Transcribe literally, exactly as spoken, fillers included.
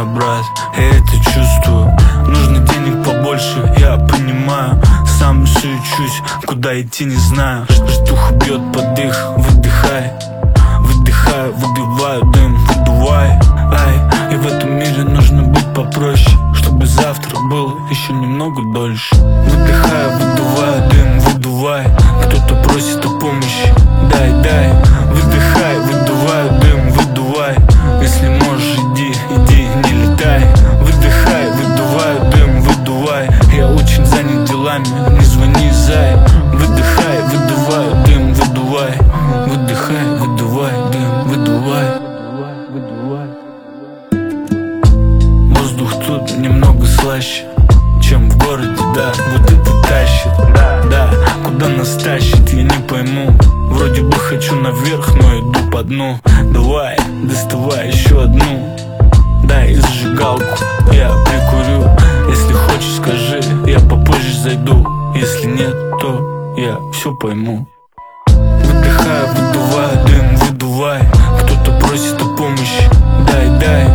понимаю, брат, я это чувствую. Нужно денег побольше, я понимаю. Сам суечусь, куда идти не знаю. Ждуха бьет под их, выдыхай. Выдыхаю, выбиваю дым, выдувай. Ай, и в этом мире нужно быть попроще, чтобы завтра было еще немного дольше. Выдыхаю, выдуваю дым, выдувай. Кто-то просит о помощи, дай, дай. Выдыхай, выдуваю дым, выдувай. Если можешь, иди, иди, не летай. Выдыхай, выдуваю дым, выдувай. Я очень занят делами, не звони, зай. Выдыхай, выдуваю дым, выдувай. Выдыхай, выдувай дым, выдувай. Воздух тут немного слаще, чем в городе, да, вот это тащит. Да, куда нас тащит, я не пойму. Вроде бы хочу наверх, но иду по дну. Давай, доставай еще одну. Дай зажигалку, я прикурю. Если хочешь, скажи, я попозже зайду. Если нет, то я все пойму. Выдыхаю, выдуваю дым, выдувай. Кто-то просит о помощи, дай, дай.